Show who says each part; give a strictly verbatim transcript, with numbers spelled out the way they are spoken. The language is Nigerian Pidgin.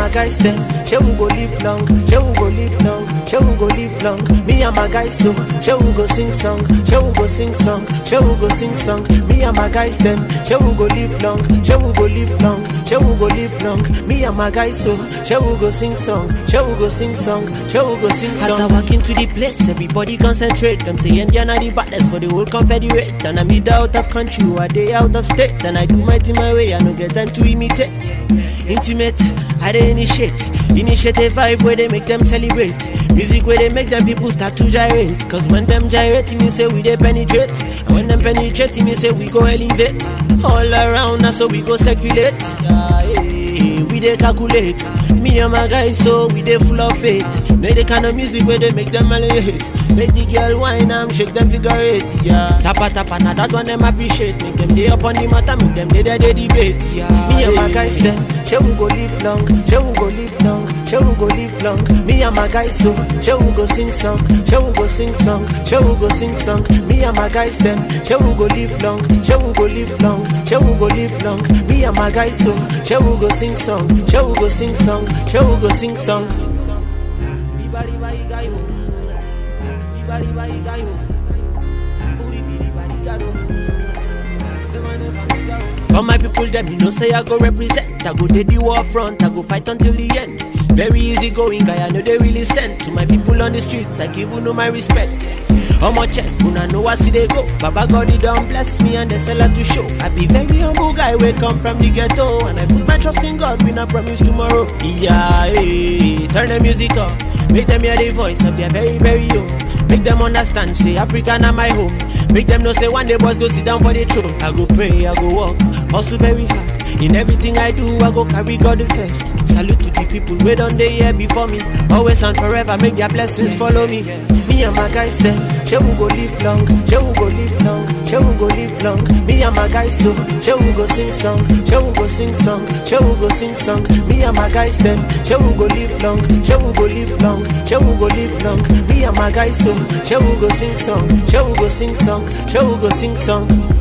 Speaker 1: my guys them, she will go live long, she will go live long, she will go live long. Me and my guys so, she will go sing song, she will go sing song, she will go sing song. Me and my guys them, she will go live long, she will go live long, she will go live long. Me and my guys so, she will go sing song, she will go sing song, she will go sing song. As I walk into the place, everybody concentrate. Them say Indiana the baddest for the whole Confederate. And I'm either out of country or a day out of state. And I do my thing my way, I no get time to imitate. Intimate, I they initiate. Initiate a vibe where they make them celebrate. Music where they make them people start to gyrate. Cause when them gyrate, me say we they penetrate. And when them penetrate, me say we go elevate. All around us so we go circulate. Yeah, yeah, we they calculate. Me and my guys so we they full of faith. Make the kind of music where they make them elevate. Make the girl whine and shake them figure eight. Yeah, tapa tapa, now that one them appreciate. Make them day up on the matter, make them day they debate. Yeah, me and my guys them, she will go live long, she will go live long, she will go live long. Me and my guys so, she will go sing song, she will go sing song, she will go sing song. Me and my guys them, she will go live long, she will go live long, she will go live long. Me and my guys so, she will go sing song, she will go sing song, she will go sing song. For my people, them you know say I go represent. I go dey the war front, I go fight until the end. Very easy going guy, I know they really sent. To my people on the streets, I give you no my respect. How much check, I know I see they go. Baba God, he don't bless me and they sell out to show. I be very humble guy, we come from the ghetto. And I put my trust in God, we not promise tomorrow. Yeah, hey, turn the music up. Make them hear the voice of their very, very own. Make them understand, say Africa na my home. Make them know say one day boys go sit down for the throne. I go pray, I go walk, hustle very hard. In everything I do, I go carry God the first. Salute to the people who done the year before me. Always and forever, make their blessings follow me. Me and my guys then, she will go live long, she will go live long, she will go live long. Me and my guys so, she will go sing song, she will go sing song, she will go sing song. Me and my guys then, she will go live long, she will go live long, she will go live long. Me and my guys so, she will go sing song, she will go sing song, she will go sing song.